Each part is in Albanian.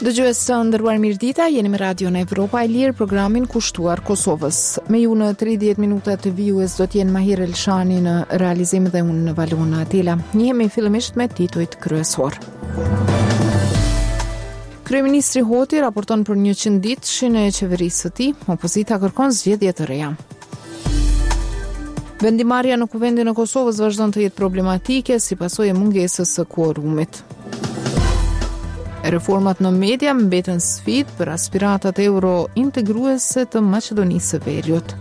Dëgjues të nderuar, mirëdita, jeni me Radion Evropa e Lirë, programin kushtuar Kosovës. Me ju në 30 minuta të vijues do t'jenë Mahir Elshani në realizim dhe unë në Valona Atila. Njihemi fillimisht me titujt kryesor. Kryeministri Hoti raporton për 100 ditëshin e qeverisë së tij, opozita kërkon zgjedhje të reja. Vendimarrja në kuvendin e Kosovës vazhdon të jetë problematike si pasojë e mungesës së kuorumit. Reformat në media mbeten sfidë për aspiratat euro-integruese të Maqedonisë së Veriut.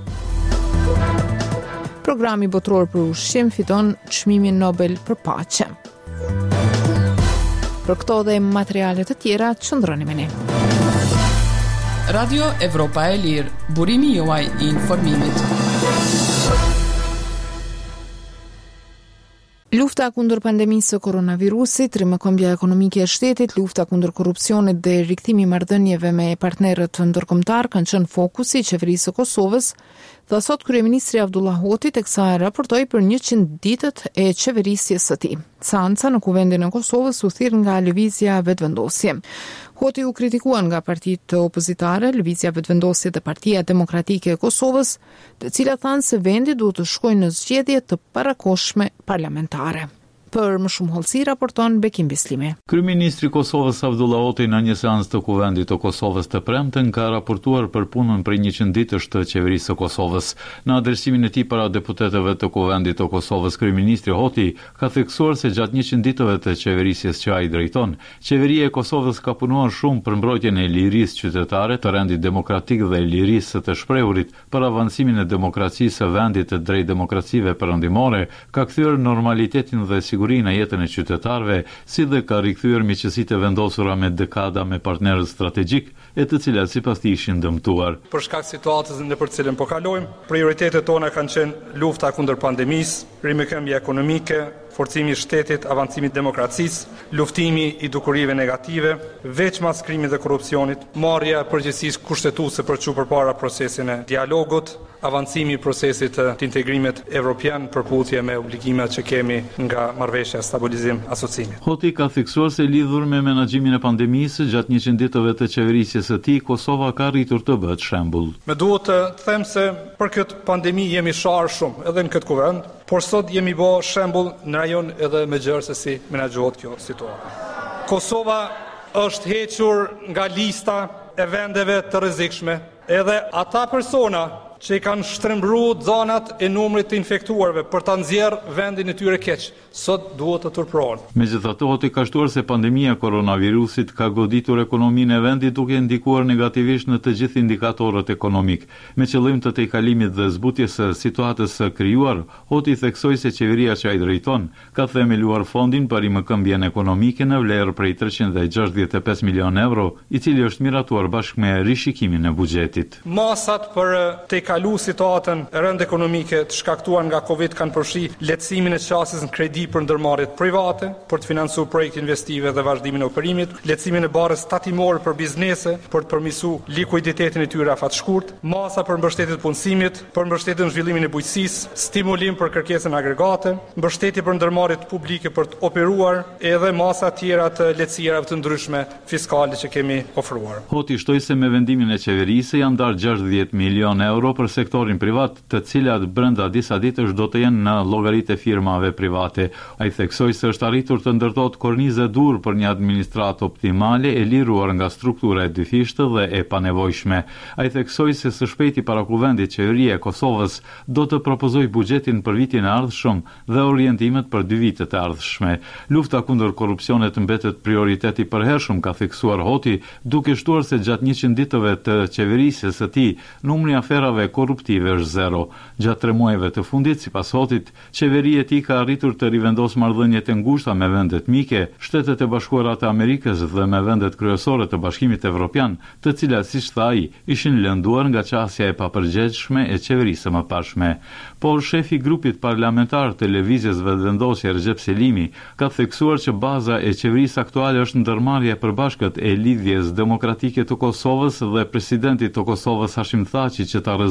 Programi botror për ushqim fiton çmimin Nobel për paqe. Për këto dhe materiale të tjera, qëndroni me ne. Radio Evropa e Lirë, burimi juaj i informimit. Lufta kundër pandemisë së koronavirusit, rrëmëkombja ekonomike e shtetit, lufta kundër korrupsionit dhe rikthimi i marrëdhënieve me partnerët ndërkombëtar kanë qenë fokusi i qeverisë së Kosovës, dhe sot kryeministri Abdullah Hoti teksa raportoi për 100 ditët e qeverisjes së tij. Seanca në kuvendin e Kosovës u thirr nga lëvizja vetëvendosje. Hoti u kritikuan nga partitë opozitare, lëvizja vetëvendosje dhe Partia Demokratike e Kosovës, të cilat thanë se vendi duhet të shkojë në zgjedhje të parakohshme parlamentare. Për më shumë hollësi raporton Bekim Bislimi. Kryeministri i Kosovës Abdullah Hoti në një seancë të kuvendit të Kosovës të premten ka raportuar për punën për 100 ditësh të qeverisë së Kosovës. Në adresimin e tij para deputetëve të kuvendit të Kosovës, kryeministri Hoti ka theksuar se gjatë 100 ditëve të qeverisjes që ai drejton, qeveria e Kosovës ka punuar shumë për mbrojtjen e lirisë qytetare, të rendit demokratik dhe lirisë së të shprehurit, për avancimin e demokracisë së vendit të drejt demokracive perëndimore, ka kthyer normalitetin dhe sigurinë e jetën e qytetarëve, si dhe ka rikthyer miqësitë e vendosura me dekada me partnerët strategjik, e të cilat sipas tij ishin dëmtuar. Për shkak të situatës në për cilën po kalojmë, prioritetet tona kanë qenë lufta kundër pandemisë, rrëmëkombja ekonomike, forcimi i shtetit, avancimi i demokracisë, luftimi i dukurive negative, veç mas krimit dhe korrupsionit, marrja përgjegjësisht kushtetuese për çu përpara procesin e dialogut, avancimi i procesit të integrimit evropian përputhje me obligimet që kemi nga marrëveshja stabilizim asociimi. Hoti ka theksuar se lidhur me menaxhimin e pandemisë gjatë 100 ditëve të qeverisjes së tij, Kosova ka arritur të bëhet shembull. Me duhet të them se për këtë pandemi jemi sharë shumë edhe në këtë kuvend, por sot jemi bë shembull në rajon edhe me gjërë se si menaxhohet kjo situatë. Kosova është hequr nga lista e vendeve të rrezikshme, edhe ata persona që i kanë shtrembru zonat e numrit të infektuarve për ta nxjerrë vendin e tyre keq, sot duhet të turprohen. Megjithatë, Hoti ka shtuar se pandemia e koronavirusit ka goditur ekonominë e vendit duke ndikuar negativisht në të gjithë indikatorët ekonomik. Me qëllim të tejkalimit dhe zbutjes së situatës së krijuar, Hoti theksoi se qeveria që ai drejton ka themeluar fondin për rrëmëkombjen ekonomike në vlerë prej 365 milion euro, i cili është miratuar bashkë me rishikimin e buxhetit. Masat për kalu situatën e rënd ekonomike të shkaktuar nga Covid kanë përfshi lehtësimin e qasjes në kredi për ndërmarrjet private, për të financuar projekte investive dhe vazhdimin e operimit, lehtësimin e barrës tatimore për biznese, për të përmirësuar likuiditetin e tyre afatshkurt, masa për mbështetje të punësimit, për mbështetje në zhvillimin e bujqësisë, stimulim për kërkesën agregate, mbështetje për ndërmarrjet publike për të operuar, edhe masa tjera të lehtësirave të ndryshme fiskale që kemi ofruar. Hoti shtoi se me vendimin e qeverisë janë ndarë 60 milion euro për sektorin privat, të cilat brenda disa ditësh do të jenë në llogaritë e firmave private. Ai theksoi se është arritur të ndërtohet kornizë dur për një administratë optimale e liruar nga struktura e dyfishtë dhe e panevojshme. Ai theksoi se së shpejti para kuvendit qeveria e Kosovës do të propozojë buxhetin për vitin e ardhshëm dhe orientimet për 2 vitet e ardhshme. Lufta kundër korrupsionit mbetet prioriteti i përhershëm, ka theksuar Hoti, duke shtuar se gjatë 100 ditëve të qeverisjes së tij, numri aferave korruptive është 0. Gjatë 3 muajve të fundit, sipas Hotit, qeveria e tij ka arritur të rivendosë marrëdhëniet e ngushta me vendet mike, Shtetet e Bashkuara të Amerikës dhe me vendet kryesore të Bashkimit Evropian, të cilat, siç tha ai, ishin lënduar nga qasja e papërgjegjshme e qeverisë së mëparshme. Por shefi i grupit parlamentar të lëvizjes vetëvendosje Recep Selimi ka theksuar që baza e qeverisë aktuale është ndërmarrja e përbashkët e lidhjes demokratike të Kosovës dhe presidentit të Kosovës Hashim Thaçi që ta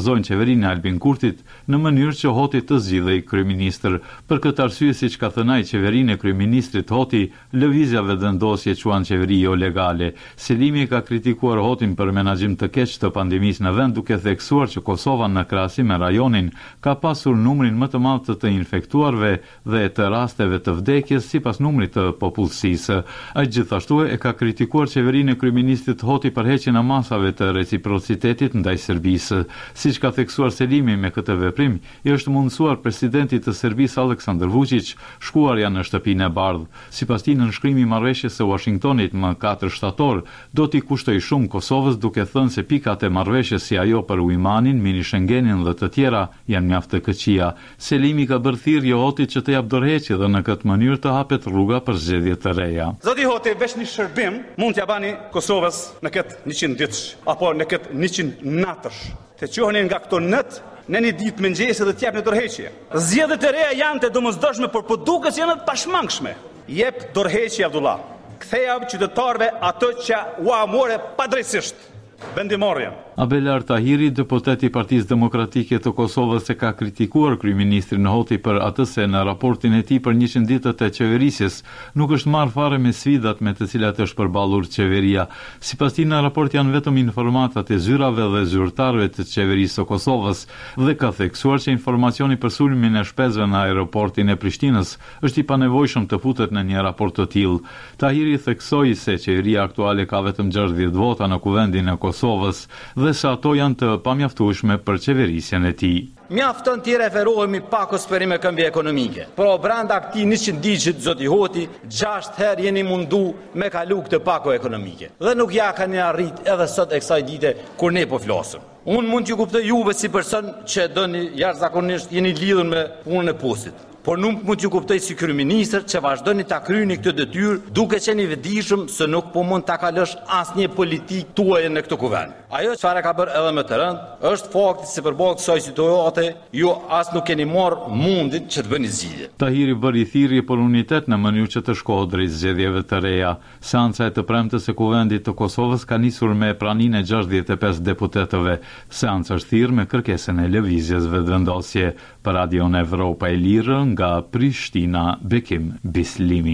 propozojnë qeverinë e Albin Kurtit në mënyrë që Hoti të zgjidhej kryeministër. Për këtë arsye, siç ka thënë ai, qeverinë e kryeministrit Hoti, lëvizjave vendosje quan qeveri jo legale. Selimi ka kritikuar Hotin për menaxhim të keq të pandemisë në vend, duke theksuar që Kosova në krahasim me rajonin ka pasur numrin më të madh të infektuarve dhe të rasteve të vdekjes sipas numrit të popullsisë. Ai gjithashtu e ka kritikuar qeverinë e kryeministit Hoti për heqjen e masave të reciprocitetit ndaj Serbisë. Siç ka theksuar Selimi, me këtë veprim i është mundësuar presidentit të Serbisë Aleksandar Vučić shkuarja në shtëpinë e bardhë. Sipas tij, nënshkrimi i marrëveshjes së Washingtonit më 4 shtator do t'i kushtoj shumë Kosovës, duke thënë se pikat e marrëveshjes si ajo për ujmanin, mini Schengenin dhe të tjera janë mjaft të këqija. Selimi ka bërë thirrje Hotit që të jap dorëheqje dhe në këtë mënyrë të hapet rruga për zgjedhje të reja. Zoti Hoti, veç një shërbim mund t'ja bani Kosovës në këtë 100 ditësh apo në këtë 100 natësh. Të qoheni nga këto nët në një ditë mëngjesi dhe t'jap në dorëheqje. Zgjedhjet e reja janë të domosdoshme, por po duket se janë të pashmangshme. Jep dorëheqje Abdullah. Ktheja qytetarëve ato që u amore padrejtisht. Vendimorrjen. Abelar Tahiri, deputet i Partisë Demokratike të Kosovës, ka kritikuar kryeministrin Hoti për atë se në raportin e tij për 100 ditët e qeverisjes nuk është marrë fare me sfidat me të cilat është përballur qeveria. Sipas tij, në raport janë vetëm informatat e zyrave dhe zyrtarëve të qeverisë së Kosovës dhe ka theksuar që informacioni për sulmin e shpesëve në aeroportin e Prishtinës është i panevojshëm të futet në një raport të tillë. Tahiri theksoi se qeveria aktuale ka vetëm 60 vota në kuvendin e Kosovës dhe se ato janë të pamjaftueshme për qeverisjen e tij. Mjafton t'i referohemi pakos për me këmbje ekonomike. Por brenda këtij 100 ditë zoti Hoti 6 herë jeni mundu me kalu këtë pako ekonomike. Dhe nuk ja kanë arrit edhe sot e kësaj dite kur ne po flasim. Unë mund t'ju kuptoj juve si person që doni jashtëzakonisht jeni lidhur me punën e postit. Por nuk mund t'ju kuptoj si kryeministër që vazhdoni ta kryeni këtë detyrë duke qenë i vetëdijshëm se nuk po mund ta kalosh asnjë politikë tuaj në këtë kuvend. Ajo çfarë ka bërë edhe më të rënd është fakti se përballë kësaj situate ju as nuk keni marrë mundin që të bëni zgjidhje. Tahiri bëri thirrje për unitet në mënyrë që të shkohet drejt zgjedhjeve të reja. Seanca e të premtes së kuvendit të Kosovës ka nisur me praninë e 65 deputetëve. Seanca është thirrë me kërkesën e lëvizjes vendosje. Për Radion Evropa e Lirë nga Prishtina, Bekim Bislimi.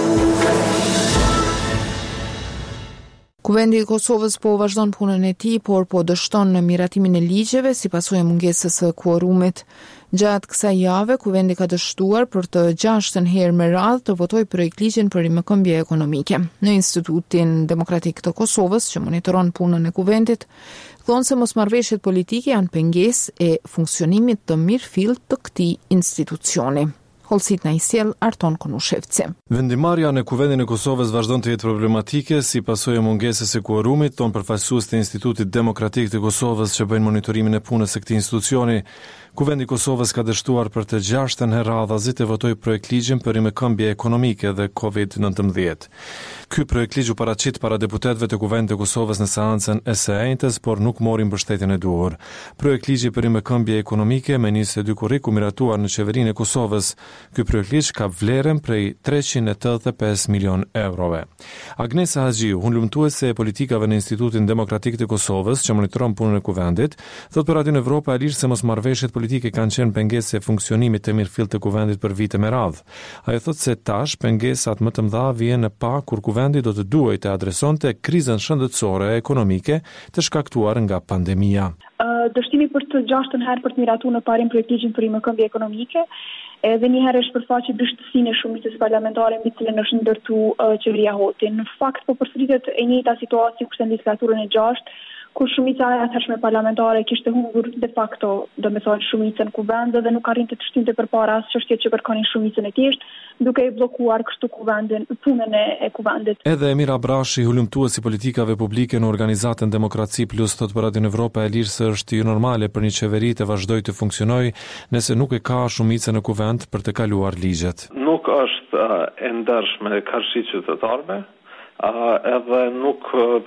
Kuvendi i Kosovës po vazhdon punën e tij, por po dështon në miratimin e ligjeve si pasojë mungesës së kuorumit. Gjatë kësaj jave, kuvendi ka dështuar për të 6 herë me radhë të votojë projekt ligjin për rimëkëmbje ekonomike. Në Institutin Demokratik të Kosovës, që monitoron punën e kuvendit, thonë se mosmarrveshjet politike janë pengesë e funksionimit të mirëfillt të këtij institucioni. Holsit në isjel Arton Konushevci. Vendimarrja në kuvendin e Kosovës vazhdon të jetë problematike si pasojë mungesës së kuorumit, ton përfaqësues të Institutit Demokratik të Kosovës që bëjnë monitorimin e punës së këtij institucioni. Kuvendi i Kosovës ka dështuar për të 6 herë radhazi të votojë projekt ligjin për rimëkëmbje ekonomike dhe COVID-19. Ky projekt ligj u paraqit para deputetëve të Kuvendit të Kosovës në seancën e së njëjtës, por nuk mori mbështetjen e duhur. Projekt ligji për rimëkëmbje ekonomike me 22 kurrik u miratuar në qeverinë e Kosovës. Ky projekt ligj ka vlerën prej 385 milion eurove. Agnesa Haxhiu, hulumtuese e politikave në Institutin Demokratik të Kosovës, që monitoron punën e kuvendit, thotë për Radion Evropa e Lirë se mosmarrveshjet politike kanë qenë pengesë e funksionimit të mirëfillt të kuvendit për vite me radhë. Ajo thotë se tash pengesat më të mëdha vijnë në pa kur kuvendi do të duhej të adresonte krizën shëndetësore e ekonomike të shkaktuar nga pandemia. Dështimi për të 6 herë për të miratuar në parim projekt ligjin për rimëkëmbje ekonomike, edhe një herë është përfaqe dështësinë e shumicës parlamentare mbi cilën është ndërtuar qeveria Hoti. Në fakt po përsëritet e njëjta situatë kurse në legislaturën e 6, kur shumica e atëhershme parlamentare kishte humbur de facto, domethënë shumicën kuvend dhe nuk arrinte të shtynte përpara as çështjet që kërkonin shumicën e thjeshtë, duke i bllokuar kështu kuvendin, punën e kuvendit. Edhe Emir Abrashi, hulumtuesi politikave publike në organizatën Demokraci Plus, thotë për Radion Evropa e Lirë se është jo normale për një qeveri të vazhdojë të funksionojë nëse nuk e ka shumicën në kuvend për të kaluar ligjet. Nuk është e ndershme karshi qytetarëve, edhe nuk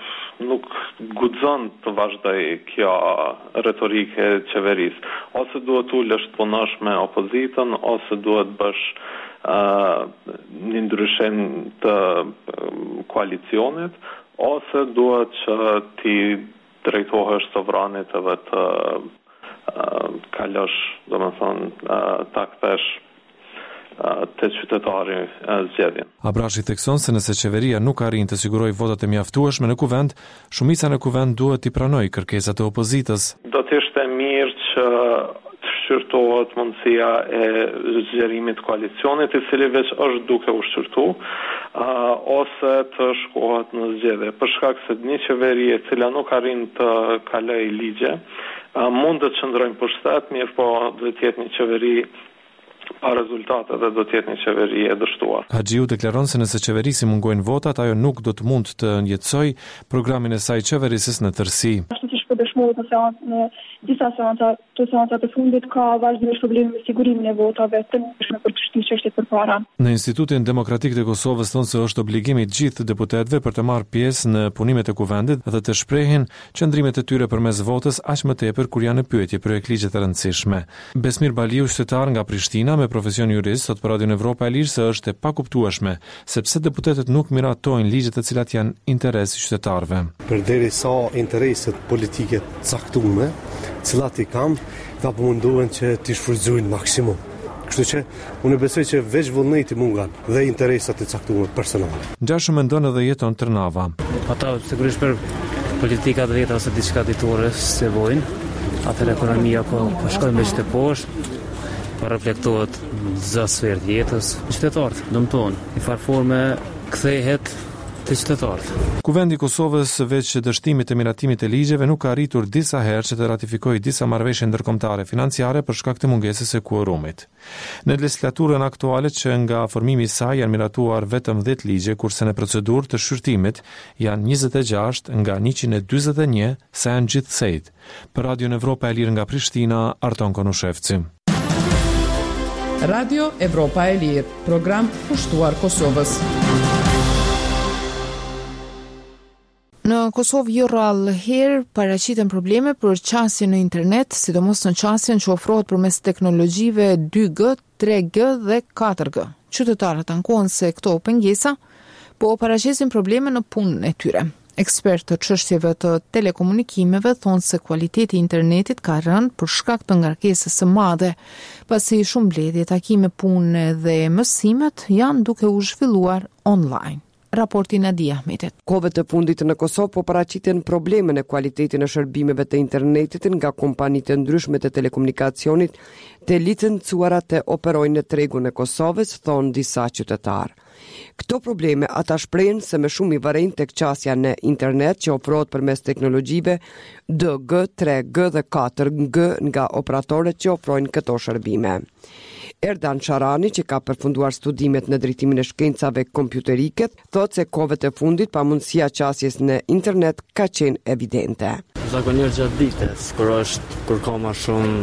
guxon të vazhdoj kjo retorike e qeverisë. Ose duhet ulesh të punosh me opozitën, ose duhet bësh një ndryshim të koalicionit, ose duhet që ti drejtohesh sovranit edhe të kalosh, ta kthesh të qytetari zgjedhjen. Abrashi thekson se nëse qeveria nuk arrin të sigurojë votat e mjaftueshme në kuvend, shumica në kuvend duhet t'i pranojë kërkesat e opozitës. Do të ishte mirë që të shqyrtohet mundësia e zgjerimit koalicionit, i cili veç është duke u shqyrtu, ose të shkohet në zgjedhje. Për shkak se një qeveri e cila nuk arrin të kalojë ligje, mund të qëndrojnë pushtet, mirë po duhet të jetë një qeveri pa rezultate dhe do të jetë një qeveri e dështuar. Haxhiu deklaron se nëse qeverisi mungojnë votat, ajo nuk do të mund të ndjetësoj programin e saj qeverisës në tërësi. Ashtu siç po dëshmohet në disa seanca të fundit ka vazhdimisht probleme me sigurimin e votave, të ndryshme për të shtyr çështjet përpara. Në Institutin Demokratik të Kosovës thonë se është obligimi i gjithë deputetëve për të marrë pjesë në punimet e kuvendit dhe të shprehin qëndrimet e tyre përmes votës aq më tepër kur janë në pyetje projektligje të rëndësishme. Besmir Baliu, qytetar nga Prishtina me profesion jurist, thot për Radion Evropa e Lirë se është e pakuptueshme sepse deputetët nuk miratojnë ligjet të cilat janë interes i qytetarëve. Përderisa intereset politike caktuara, cilat i kam, ta mundohen që t'i shfrytëzojnë maksimum. Kështu që unë besoj që veç vullneti mungan dhe interesat e caktuara personale. Gjashu mendon edhe jeton Trnava. Ata sigurisht për politikat veta ose diçka ditore se vojnë, atër ekonomia po shkojnë me që të poshtë, po reflektohet në sferë të jetës. Qytetarët, dëmton, në farforme kthehet të qytetarët. Kuvendi i Kosovës veç dështimit të miratimit e ligjeve nuk ka arritur disa herë që të ratifikojë disa marrëveshje ndërkombëtare financiare për shkak të mungesës së kuorumit. Në legislaturën aktuale që nga formimi i saj janë miratuar vetëm 10 ligje, kurse në procedurë të shqyrtimit janë 26 nga 141 sa janë gjithsejt. Për Radion Evropa e Lirë nga Prishtina, Arton Konushevci. Radio Evropa e Lirë, program pushtuar Kosovës. Në Kosovë jo rrallë herë paraqiten probleme për qasjen në internet, sidomos në qasjen që ofrohet përmes teknologjive 2G, 3G dhe 4G. Qytetarët ankohen se këto pengesa po paraqisin probleme në punën e tyre. Ekspertë të çështjeve të telekomunikimeve thonë se kualiteti i internetit ka rënë për shkak të ngarkesës së madhe, pasi shumë mbledhje, takime pune dhe mësimet janë duke u zhvilluar online. Raporti Nadia Ahmetit. Kohëve të fundit në Kosovë po paraqiten probleme në kualitetin e shërbimeve të internetit nga kompanitë ndryshme të telekomunikacionit të licencuara të operojnë në tregun e Kosovës, thonë disa qytetarë. Këto probleme ata shprehen se më shumë i vërejnë tek qasja në internet që ofrohet përmes teknologjive 2G, 3G dhe 4G nga operatorët që ofrojnë këto shërbime. Erdan Sharani, që ka përfunduar studimet në drejtimin e shkencave kompjuterike, thotë se kohëve të fundit pamundësia qasjes në internet ka qenë evidente. Zakonisht gjatë ditës, kur ka më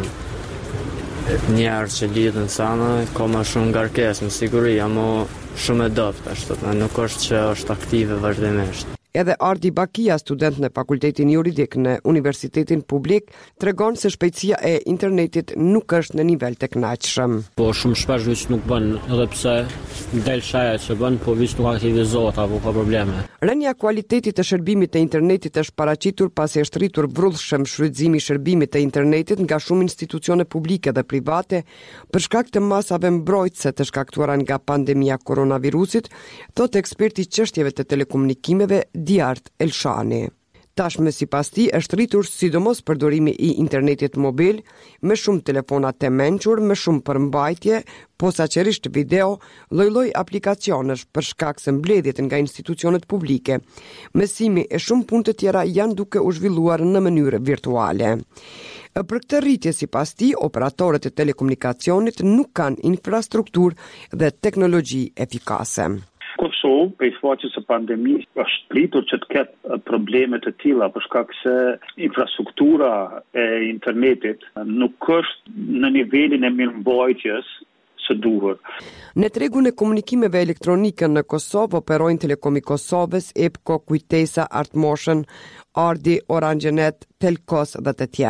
shumë njerëz që lidhen sana, ka më shumë ngarkesë në siguri, ama shumë e dobët ashtu, nuk është që është aktive vazhdimisht. Edhe Ardi Bakia, student në Fakultetin Juridik në Universitetin Publik, tregon se shpejtësia e internetit nuk është në nivel të kënaqshëm. Po shumë shpesh veç nuk bën, edhe pse del shaja që bën, po veç nuk aktivizohet apo ka probleme. Rënja e kualitetit të shërbimit të internetit është paraqitur pasi është rritur vrullshëm shfrytëzimi i shërbimit të internetit nga shumë institucione publike dhe private për shkak të masave mbrojtëse të shkaktuara nga pandemia koronavirusit, thotë eksperti i çështjeve të telekomunikimeve Diart Elshani. Tashmë sipas tij është rritur sidomos përdorimi i internetit mobil, me shumë telefona të mençur, me shumë përmbajtje, posaçërisht video, lloj-lloj aplikacionesh për shkak se mbledhjet nga institucionet publike. Mësimi e shumë punë të tjera janë duke u zhvilluar në mënyrë virtuale. Për këtë rritje, sipas tij, operatorët e telekomunikacionit nuk kanë infrastrukturë dhe teknologji efikase. Kosovë, për shkak të pandemisë, është pritur që të ketë probleme të tilla për shkak se infrastruktura e internetit nuk është në nivelin e mirëmbajtjes së duhur. Në tregun e komunikimeve elektronike në Kosovë operojnë Telekomi Kosovës, EPCO, Kujtesa, Artmotion, Ardi, Orangenet, Telkos dhe të tjerë.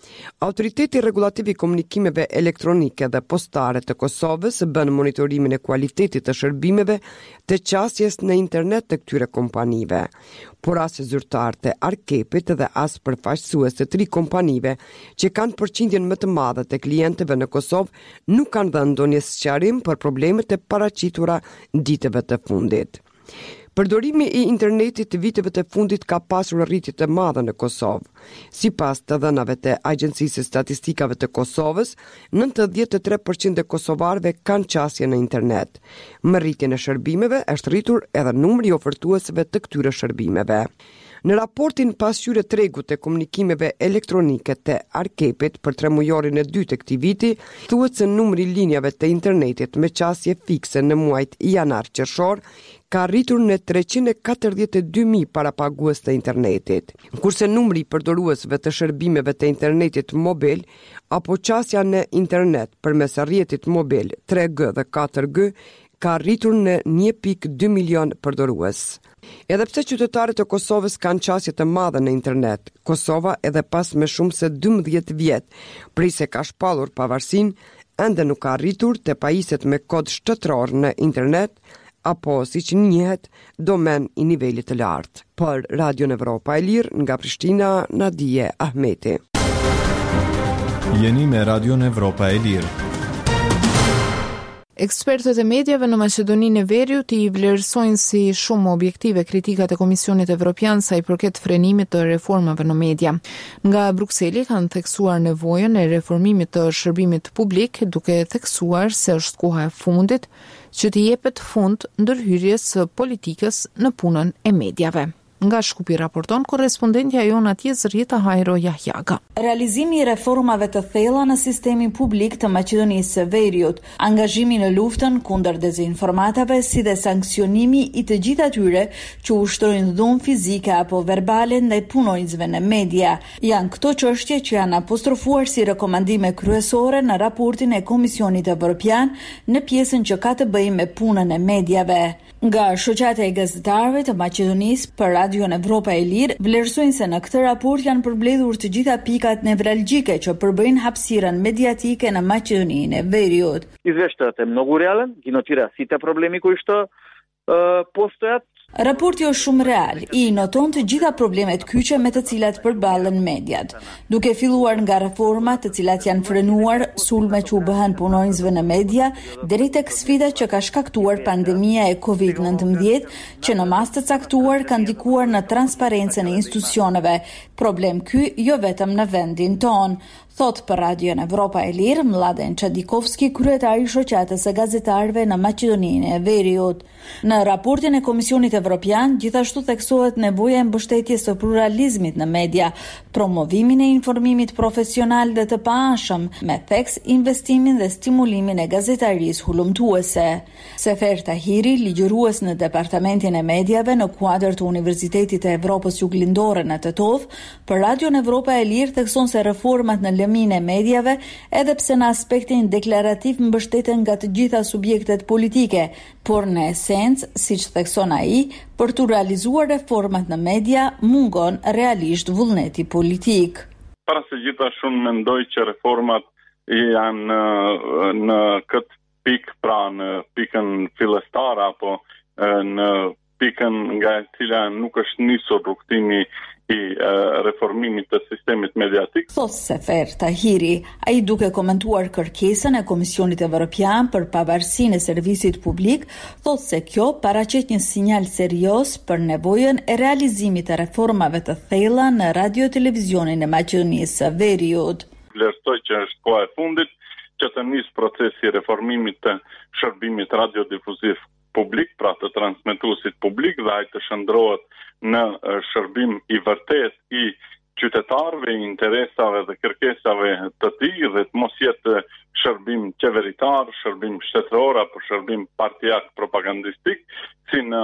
Autoriteti Rregullativ I Komunikimeve Elektronike dhe Postare të Kosovës bën monitorimin e kualitetit të shërbimeve të qasjes në internet të këtyre kompanive. Por as zyrtar të Arkepit dhe as përfaqësues të 3 kompanive që kanë përqindjen më të madhe të klientëve në Kosovë nuk kanë dhënë ndonjë sqarim për problemet e paraqitura ditëve të fundit. Përdorimi I internetit të viteve të fundit ka pasur rritje të madhe në Kosovë. Sipas të dhënave të Agjencisë së Statistikave të Kosovës, 93% e kosovarëve kanë qasje në internet. Me rritjen e shërbimeve është rritur edhe numri I ofertuesve të këtyre shërbimeve. Në raportin pasqyrë tregut të komunikimeve elektronike të Arkepit për 3 mujorin e 2 të këtij viti, thuhet se numri I linjave të internetit me qasje fikse në muajt janar-qershor ka rritur në 342.000 parapagues të internetit, kurse numri I përdoruesve të shërbimeve të internetit mobil apo qasja në internet përmes rrjetit mobil 3G dhe 4G ka rritur në 1.2 milion përdorues. Edhe pse qytetarët e Kosovës kanë qasje të madhe në internet, Kosova edhe pas me shumë se 12 vjet, prej se ka shpallur pavarësinë, ende nuk ka arritur të pajiset me kod shtetëror në internet, apo siç njihet, domen I nivelit të lartë. Për Radio Evropa e Lirë, nga Prishtina, Nadije Ahmeti. Jeni me Radio Evropa e Lirë. Ekspertët e mediave në Maqedoninë e Veriut I vlerësojnë si shumë objektive kritikat e Komisionit Evropian sa I përket frenimit të reformave në media. Nga Brukseli kanë theksuar nevojën e reformimit të shërbimit publik, duke theksuar se është koha e fundit që të jepet fund ndërhyrjes së politikës në punën e mediave. Nga Shkupi raporton korrespondentja jon atje Rita Hajro Jahjaga. Realizimi I reformave të thella në sistemin publik të Maqedonisë së Veriut, angazhimi në luftën kundër dezinformatave si dhe sankcionimi I të gjithë atyre që ushtrojnë dhunë fizike apo verbale ndaj punonjësve në media, janë këto çështje që janë apostrofuar si rekomandime kryesore në raportin e Komisionit Evropian në pjesën që ka të bëjë me punën e mediave. Nga shoqata e gazetarëve të Maqedonisë për Radio Evropa e Lirë vlerësojnë se në këtë raport janë përmbledhur të gjitha pikat nevralgjike që përbëjnë hapësirën mediatike në Maqedoninë e Veriut. Извещате много реален, ги нотира сите проблеми кои што постојат. Raporti është shumë real, I noton të gjitha problemet kyçe me të cilat përballen mediat, duke filluar nga reformat të cilat janë frenuar, sulme që u bëhen punonjësve në media, deri tek sfidat që ka shkaktuar pandemia e COVID-19, që në mas të caktuar ka ndikuar në transparencën e institucioneve. Problem ky jo vetëm në vendin ton, thot për Radio Evropa e Lirë Mladen Çadikovski, kryetari I shoqatës së gazetarëve në Maqedoninë e Veriut. Në raportin e Komisionit Evropian gjithashtu theksohet nevoja e mbështetjes së pluralizmit në media, promovimin e informimit profesional dhe të paanshëm, me theks investimin dhe stimulimin e gazetarisë hulumtuese. Sefer Tahiri, ligjërues në Departamentin e Mediave në kuadër të Universitetit të Evropës Juglindore në Tetov, për Radio Evropa e Lirë thekson se reformat në lëmin e mediave, edhe pse në aspektin deklarativ mbështeten nga të gjitha subjektet politike, por në esencë, siç thekson ai, për të realizuar reformat në media, mungon realisht vullneti politik. Para se gjithashtu mendoj që reformat janë në këtë pikë, pra në pikën fillestare apo në pikën nga e cila nuk është nisur rrugtimi I reformimit të sistemit mediatik. Thot Sefer Tahiri, ai duke komentuar kërkesën e Komisionit Evropian për pavarësinë e servisit publik, thot se kjo paraqet një sinjal serioz për nevojën e realizimit të reformave të thella në radio-televizionin e Maqedonisë së Veriut. Vlerësoj që është koha e fundit që të nis procesi I reformimit të shërbimit radiodifuziv publik, pra të transmetuesit publik, dhe ai të shndrohet në shërbim I vërtet I qytetarëve, I interesave dhe kërkesave të tij, dhe të mos jetë shërbim qeveritar, shërbim shtetëror apo shërbim partijak propagandistik, si në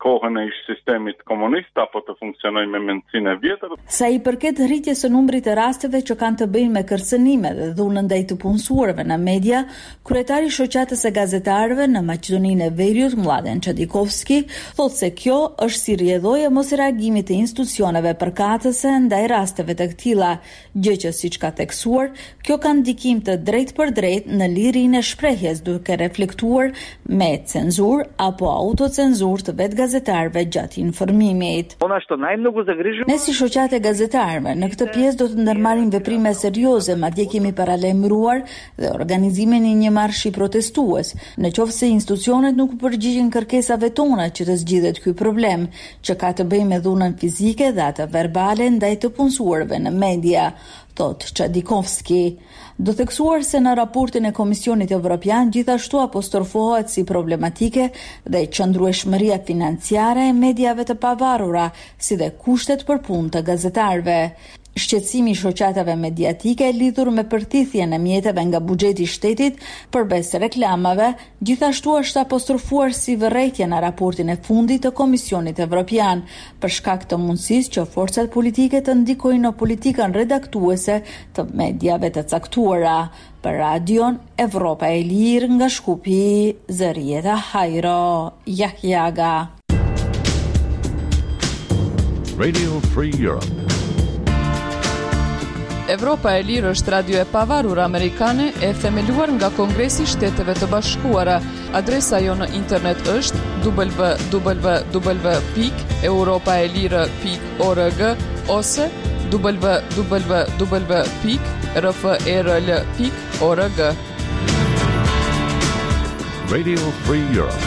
kohën e ish sistemit komunist apo të funksionoj me mendsinë e vjetër. Sa i përket rritjes së numrit të rasteve që kanë të bëjnë me kërcënime dhe dhunën ndaj të punësuarve në media, kryetari i shoqatës së gazetarëve në Maqedoninë e Veriut, Mladen Çadikovski, thotë se kjo është si rrjedhojë e mos reagimit të institucioneve përkatëse ndaj rasteve të këtilla, gjë që siç ka theksuar, kjo ka ndikim të drejtë për drejtë në lirinë e shprehjes, duke reflektuar me cenzurë apo autocenzurë të vetë gazetarëve gjatë informimit. Ne si shoqatë e gazetarëve në këtë pjesë do të ndërmarrim veprime serioze, madje kemi paralajmëruar dhe organizimin e një marshi protestues, në qoftë se institucionet nuk përgjigjen kërkesave tona që të zgjidhet ky problem, që ka të bëjë me dhunën fizike dhe atë verbale ndaj të punësuarve në media, thot Çadikovski. Do theksuar se në raportin e Komisionit Evropian gjithashtu apostrofohet si problematike dhe qëndrueshmëria financiare e mediave të pavarura, si dhe kushtet për punë të gazetarëve. Shqetësimi i shoqatave mediatike lidhur me përthithjen e mjeteve nga buxheti i shtetit përveç reklamave, gjithashtu është apostrofuar si vërejtje në raportin e fundit të Komisionit Evropian, për shkak të mundësisë që forcat politike të ndikojnë në politikën redaktuese të mediave të caktuara. Për Radion Evropa e Lirë nga Shkupi, Zërieta Hajro, Jahjaga. Radio Free Europe. Evropa e Lirë është radio e pavarur amerikane e themeluar nga Kongresi i Shteteve të Bashkuara. Adresa jo në internet është www.europaelire.org ose www.rferl.org. Radio Free Europe.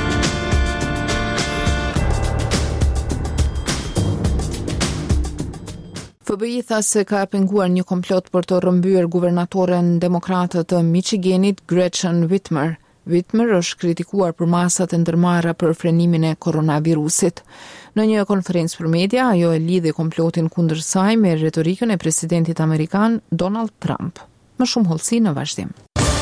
FBI tha se ka penguar një komplot për të rrëmbyer guvernatoren demokrate të Michiganit, Gretchen Whitmer. Whitmer është kritikuar për masat e ndërmarra për frenimin e koronavirusit. Në një konferencë për media, ajo e lidhi komplotin kundër saj me retorikën e presidentit amerikan Donald Trump. Më shumë hollësi në vazhdim.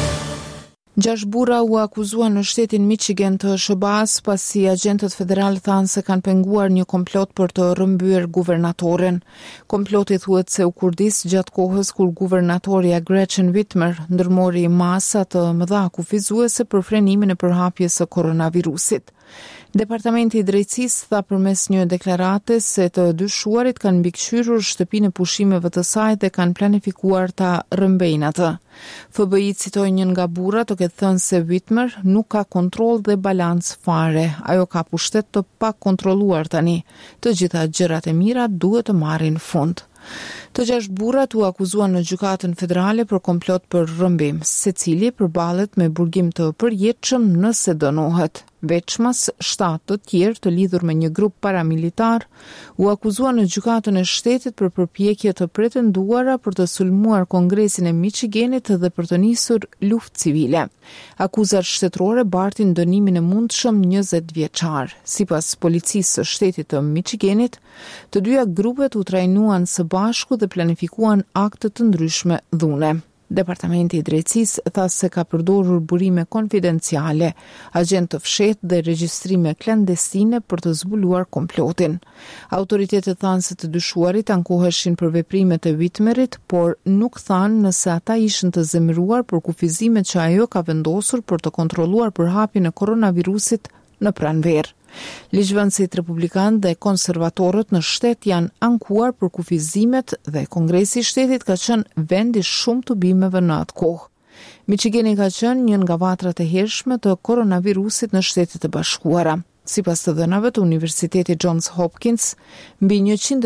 6 burra u akuzuan në shtetin Michigan të SHBA-s pasi agentët federal thanë se kanë penguar një komplot për të rrëmbyer guvernatoren. Komploti thuhet se u kurdis gjatë kohës kur guvernatorja Gretchen Whitmer ndërmori masa të mëdha kufizuese për frenimin e përhapjes së koronavirusit. Departamenti i Drejtësisë tha përmes një deklarate se të dyshuarit kanë mbikëqyrur shtëpinë e pushimeve të saj dhe kanë planifikuar ta rrëmbejnë atë. FBI citoi një nga burrat duke thënë se Whitmer nuk ka kontroll dhe balans fare. Ajo ka pushtet të pakontrolluar tani. Të gjitha gjërat e mira duhet të marrin fund. Të 6 burrat u akuzuan në gjykatën federale për komplot për rrëmbim, secili përballet me burgim të përjetshëm nëse dënohet. Veçmas 7 të tjerë të lidhur me një grup paramilitar u akuzuan në gjykatën e shtetit për përpjekje të pretenduara për të sulmuar Kongresin e Michiganit dhe për të nisur luftë civile. Akuzat shtetërore bartin dënimin e mundshëm 20 vjeçar. Sipas policisë së shtetit të Michiganit, të dyja grupet u trajnuan së bashku dhe planifikuan akte të ndryshme dhune. Departamenti i Drejtësisë tha se ka përdorur burime konfidenciale, agent të fshehtë dhe regjistrime klandestine për të zbuluar komplotin. Autoritetet thanë se të dyshuarit ankoheshin për veprimet e Whitmerit, por nuk thanë nëse ata ishin të zemëruar për kufizimet që ajo ka vendosur për të kontrolluar përhapjen e koronavirusit në pranverë. Ligjvënësit republikan dhe konservatorët në shtet janë ankuar për kufizimet dhe Kongresi i shtetit ka qenë vendi shumë tubimeve në atë kohë. Michigani ka qenë një nga vatrat e hershme të koronavirusit në Shtetet e Bashkuara. Sipas të dhënave të Universitetit Johns Hopkins, mbi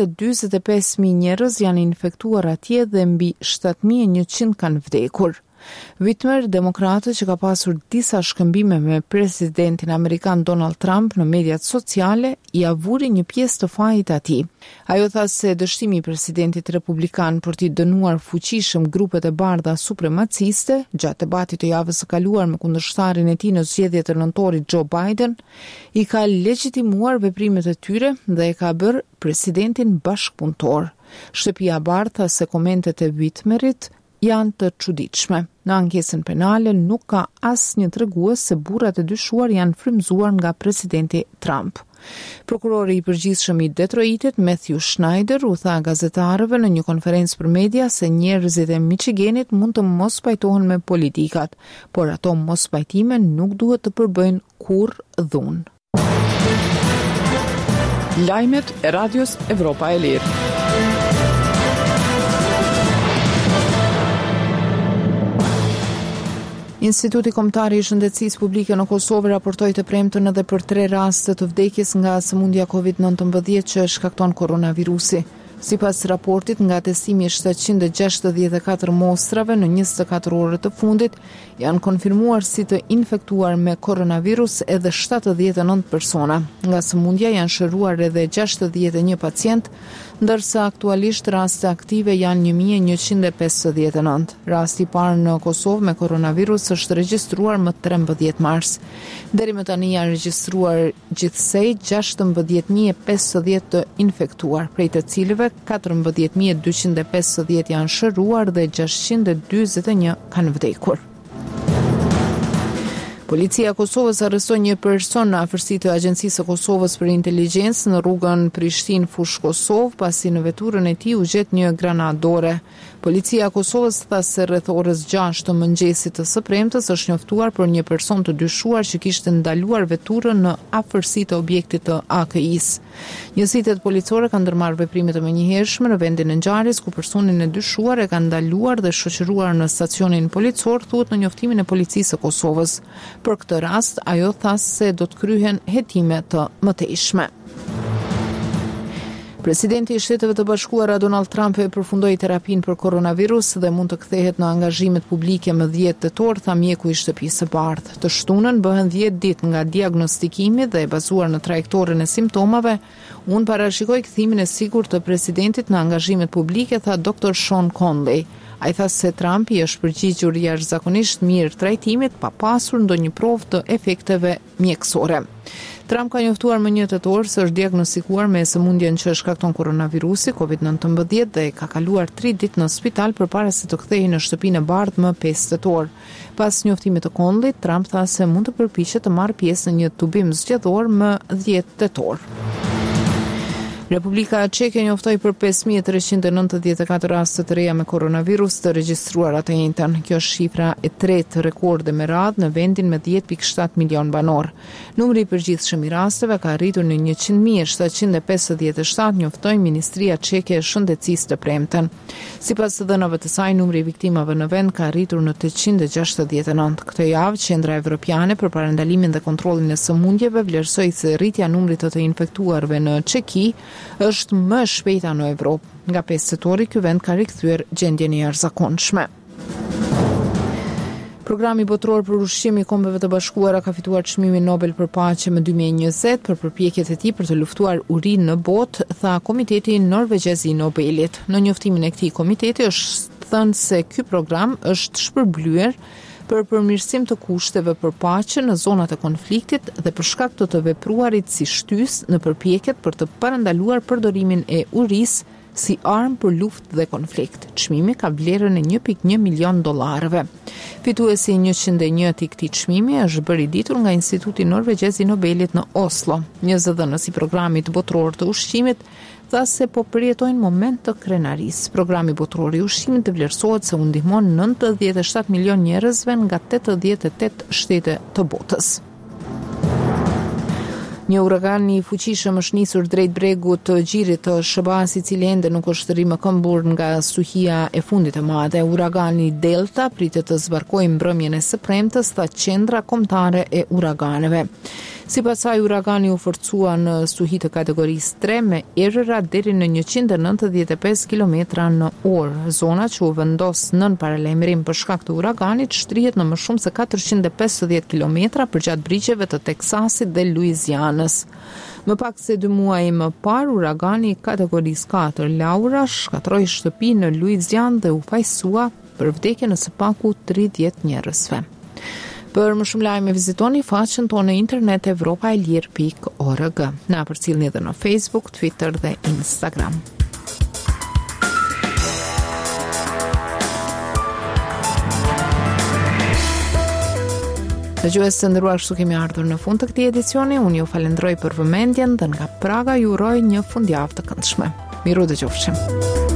145.000 njerëz janë infektuar atje dhe mbi 7.100 kanë vdekur. Whitmer, demokrate që ka pasur disa shkëmbime me presidentin amerikan Donald Trump në mediat sociale, i avuri një pjesë të fajit atij. Ajo tha se dështimi i presidentit republikan për t'i dënuar fuqishëm grupet e bardha supremaciste gjatë debatit të javës së kaluar me kundërshtarin e tij në zgjedhjet e nëntorit Joe Biden, i ka legjitimuar veprimet e tyre dhe e ka bërë presidentin bashkëpunëtor. Shtëpia e Bardhë tha se komentet e Whitmerit janë të çuditshme. Në ankesën penale nuk ka asnjë tregues se burrat e dyshuar janë frymzuar nga presidenti Trump. Prokurori i përgjithshëm i Detroitit, Matthew Schneider, u tha gazetarëve në një konferencë për media se njerëzit e Michiganit mund të mos pajtohen me politikat, por ato mos pajtime nuk duhet të përbëjnë kurrë dhunë. Lajmet e Radios Evropa e Lirë. Instituti Kombëtar i Shëndetësisë Publike në Kosovë raportoi të premten edhe për 3 raste të vdekjes nga sëmundja COVID-19 që shkakton koronavirusi. Sipas raportit, nga testimi i 764 mostrave në 24 orët të fundit, janë konfirmuar si të infektuar me koronavirus edhe 79 persona. Nga sëmundja janë shëruar edhe 61 pacient, ndërsa aktualisht raste aktive janë 1159. Rasti i parë në Kosovë me koronavirus është regjistruar më 13 mars. Deri më tani janë regjistruar gjithsej 16.050 të infektuar, prej të cilëve 14.250 janë shëruar dhe 641 kanë vdekur. Policia e Kosovës arrestoi një person në afërsi të Agjencisë së Kosovës për Inteligjencë në rrugën Prishtinë-Fush Kosovë, pasi në veturën e tij u gjet një granadore. Policia e Kosovës tha se rreth orës 6 të mëngjesit të së premtës është njoftuar për një person të dyshuar që kishte ndaluar veturën në afërsi të objektit të AKI-s. Njësitet policore kanë ndërmarrë veprime të menjëhershme në vendin e ngjarjes ku personin e dyshuar e kanë ndaluar dhe shoqëruar në stacionin policor, thuhet në njoftimin e Policisë së Kosovës. Për këtë rast, ajo tha se do të kryhen hetime të mëtejshme. Presidenti i Shteteve të Bashkuara Donald Trump e përfundoi terapinë për koronavirus dhe mund të kthehet në angazhimet publike më 10 tetor, tha mjeku i Shtëpisë së Bardhë. Të shtunën bëhen 10 ditë nga diagnostikimi dhe e bazuar në trajektoren e simptomave, unë parashikoj kthimin e sigurt të presidentit në angazhimet publike, tha Dr. Sean Conley. Ai tha se Trumpi është përgjigjur jashtëzakonisht mirë trajtimit pa pasur ndonjë provë të efekteve mjekësore. Trump ka njoftuar më 1 tetor se është diagnostikuar me sëmundjen që shkakton koronavirusi COVID-19 dhe ka kaluar 3 ditë në spital përpara se të kthehej në shtëpinë e bardhë më 5 tetor. Pas njoftimit të Conley, Trump tha se mund të përpiqet të marrë pjesë në një tubim zgjedhor më 10 tetor. Republika Çeke njoftoi për 5.394 raste të reja me koronavirus të regjistruara të njëjtën. Kjo është shifra e tretë rekorde me radhë në vendin me 10.7 milion banor. Numri i përgjithshëm i rasteve ka arritur në 100.757, njoftoi Ministria Çeke e Shëndetësisë të premten. Sipas të dhënave të saj, numri i viktimave në vend ka arritur në 869. Këtë javë, Qendra Evropiane për parandalimin dhe kontrollin e sëmundjeve vlerësoi se rritja e numrit të infektuarve në Çeki është më shpejta në Evropë. Nga 5 tetori, ky vend ka rikthyer gjendjen e jashtëzakonshme. Programi botror për ushqim i Kombeve të Bashkuara ka fituar çmimin Nobel për paqe më 2020 për përpjekjet e tij për të luftuar urinë në botë, tha Komiteti Norvegjez i Nobelit. Në njoftimin e këtij komiteti është thënë se ky program është shpërblyer për përmirësim të kushteve për paqe në zonat e konfliktit dhe për shkak të vepruarit si shtys në përpjekjet për të parandaluar përdorimin e urisë si armë për luftë dhe konflikt. Çmimi ka vlerën e 1.1 milion dollarëve. Fituesi i 101 i këtij çmimi është bërë i ditur nga Instituti Norvegjez i Nobelit në Oslo. Një zëdhënës i programit botror të ushqimit tha se po përjetojnë moment të krenarisë. Programi botror i ushqimit të vlerësohet se u ndihmon 97 milion njerëzve nga 88 shtete të botës. Një uragan i fuqishëm është nisur drejt bregut të gjirit të SBA-s, i cili ende nuk është rrimë këmbur nga stuhia e fundit e madhe. Uragani Delta pritet të zbarkojë mbrëmjen e së premtës, tha Qendra Kombëtare e Uraganeve. Sipas saj, uragani u forcua në stuhi të kategorisë 3 me errëra deri në 195 km/orë. Zona që u vendos nën paralajmërim për shkak të uraganit shtrihet në më shumë se 450 km përgjatë brigjeve të Teksasit dhe Luizianës. Më pak se 2 muaj më parë, uragani kategorisë 4 Laura shkatroi shtëpi në Luizianë dhe u fajsua për vdekjen e së paku 30 njerëzve. Për më shumë lajme vizitoni faqen tonë në internet evropaelir.org. Na përcjellni edhe në Facebook, Twitter dhe Instagram. Dëgjues të nderuar, kështu kemi ardhur në fund të këtij edicioni. Unë ju falenderoj për vëmendjen dhe nga Praga ju uroj një fundjavë të këndshme. Miru dëgjofshim.